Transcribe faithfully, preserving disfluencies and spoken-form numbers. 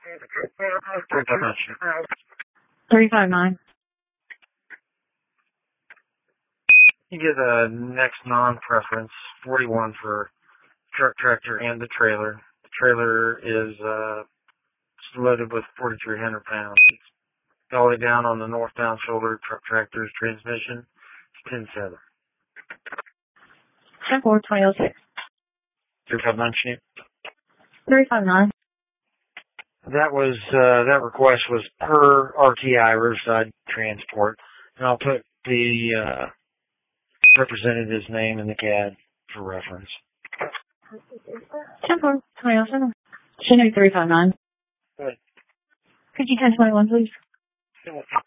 three five nine. You get a next non-preference, forty-one for truck, tractor, and the trailer. The trailer is uh, loaded with forty-three hundred pounds. It's all the way down on the northbound shoulder. Truck, tractor's transmission is ten seven. ten four, twenty oh six. three five nine, Chinook. three five nine. That was, uh, that request was per R T I, Riverside Transport. And I'll put the, uh, representative's name in the C A D for reference. ten four, twenty oh seven. Chinook three five nine. Good. Could you ten twenty-one, please?